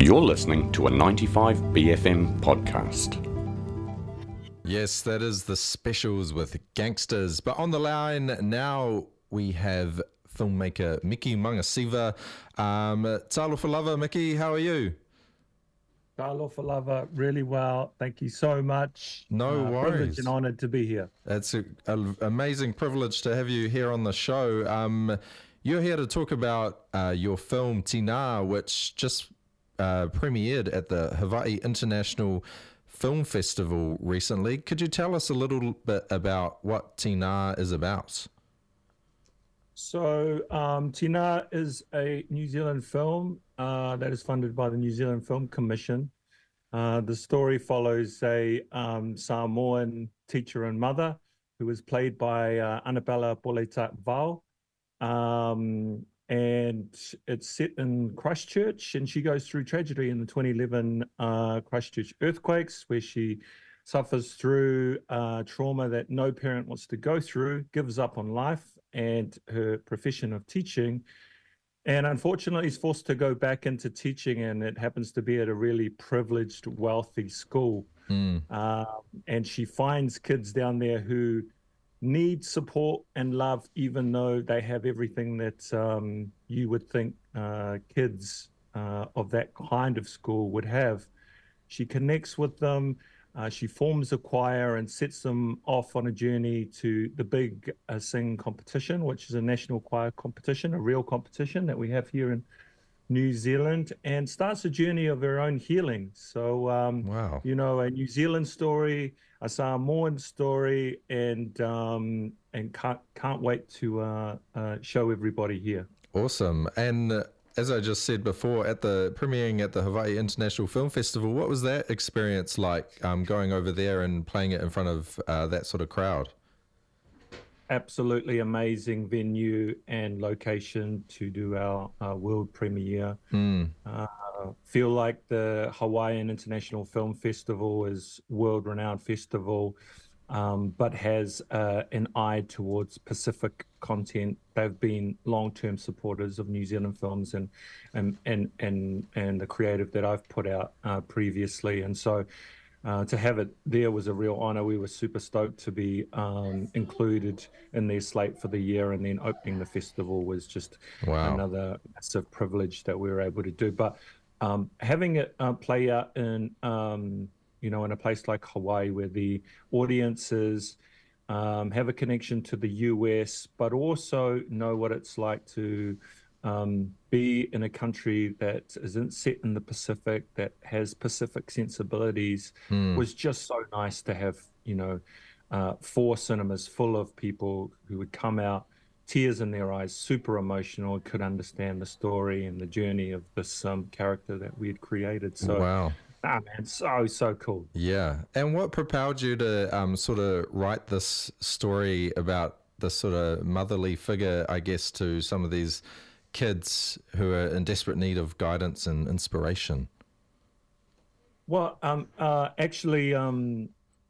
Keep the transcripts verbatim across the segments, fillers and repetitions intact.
You're listening to a ninety-five B F M podcast. Yes, that is the specials with gangsters. But on the line now we have filmmaker Miki Mangasiva. Um, Talofa lava, Miki, how are you? Talofa lava, really well. Thank you so much. No uh, worries. Privileged and honoured to be here. It's an amazing privilege to have you here on the show. Um, you're here to talk about uh, your film Tina, which just uh, premiered at the Hawaii International Film Festival recently. Could you tell us a little bit about what Tina is about? So um, Tina is a New Zealand film uh, that is funded by the New Zealand Film Commission. Uh, the story follows a um, Samoan teacher and mother who was played by uh, Annabella Poleta Vau. Um, and it's set in Christchurch, and she goes through tragedy in the twenty eleven uh, Christchurch earthquakes, where she suffers through uh, trauma that no parent wants to go through, gives up on life and her profession of teaching, and unfortunately is forced to go back into teaching, and it happens to be at a really privileged, wealthy school. Mm. Uh, and she finds kids down there who need support and love, even though they have everything that um, you would think uh, kids uh, of that kind of school would have. She connects with them. Uh, she forms a choir and sets them off on a journey to the big uh, Sing competition, which is a national choir competition, a real competition that we have here in New Zealand, and starts a journey of her own healing. So, um, wow. you know, a New Zealand story, a Samoan story, and um, and can't can't wait to uh, uh, show everybody here. Awesome. And uh, as I just said before, at the premiering at the Hawaii International Film Festival, what was that experience like, um, going over there and playing it in front of uh, that sort of crowd? Absolutely amazing venue and location to do our uh, world premiere. Mm. Uh, feel like the Hawaiian International Film Festival is world-renowned festival, um, but has uh, an eye towards Pacific content. They've been long-term supporters of New Zealand films and and and and, and the creative that I've put out uh, previously, and so. Uh, to have it there was a real honor. We were super stoked to be um, included in their slate for the year, and then opening the festival was just wow. another massive privilege that we were able to do. But um, having it uh, play out in, um, you know, in a place like Hawaii, where the audiences um, have a connection to the U S, but also know what it's like to Um, be in a country that isn't set in the Pacific, that has Pacific sensibilities, mm. was just so nice to have, you know, uh, four cinemas full of people who would come out, tears in their eyes, super emotional, could understand the story and the journey of this um, character that we had created. So, wow. ah, man, so, so cool. Yeah. And what propelled you to um, sort of write this story about this sort of motherly figure, I guess, to some of these kids who are in desperate need of guidance and inspiration? Well, um, uh, actually, um,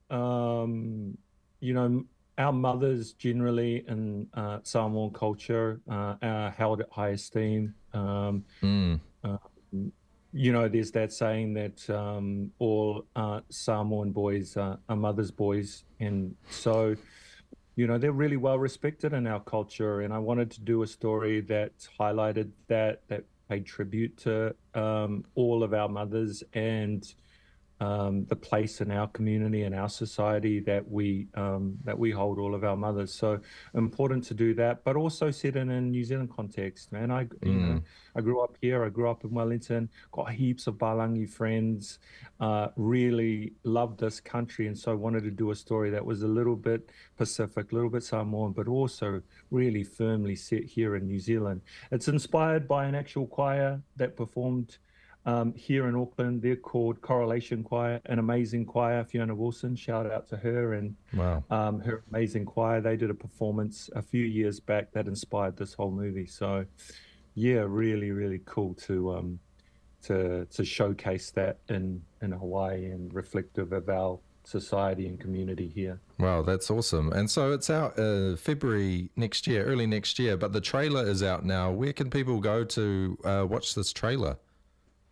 um, you know, our mothers generally in uh, Samoan culture uh, are held at high esteem. Um, mm. uh, you know, there's that saying that um, all uh, Samoan boys uh, are mothers' boys, and so. You know, they're really well respected in our culture, and I wanted to do a story that highlighted that, that paid tribute to um, all of our mothers and um, the place in our community and our society that we um, that we hold all of our mothers. So important to do that, but also set in a New Zealand context. Man, I you Mm. know I grew up here. I grew up in Wellington. Got heaps of Palangi friends. Uh, really loved this country, and so wanted to do a story that was a little bit Pacific, a little bit Samoan, but also really firmly set here in New Zealand. It's inspired by an actual choir that performed Um, here in Auckland. They're called Correlation Choir, an amazing choir. Fiona Wilson, shout out to her and wow. um, her amazing choir. They did a performance a few years back that inspired this whole movie. So, yeah, really, really cool to um, to to showcase that in in Hawaii and reflective of our society and community here. Wow, that's awesome. And so it's out uh, February next year, early next year, but the trailer is out now. Where can people go to uh, watch this trailer?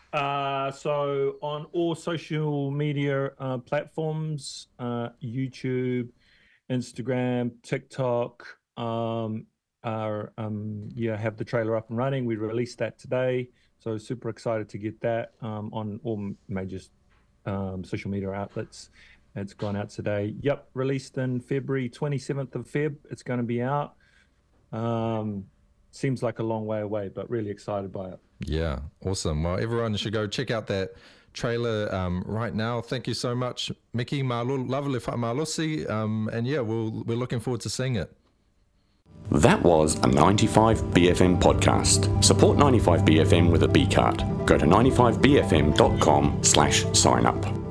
Uh, so on all social media uh, platforms, uh, YouTube, Instagram, TikTok, um, are um, yeah, have the trailer up and running. We released that today, so super excited to get that um, on all major um, social media outlets. It's gone out today. Yep, released in February, twenty-seventh of Feb. It's going to be out. Um, seems like a long way away, but really excited by it. Yeah, awesome. Well, everyone should go check out that trailer um, right now. Thank you so much, Mickey. Lovely whaamalosi. Um, and yeah, we'll, we're looking forward to seeing it. That was a ninety-five B F M podcast. Support ninety-five B F M with a B card. Go to ninety-five B F M dot com slash sign up.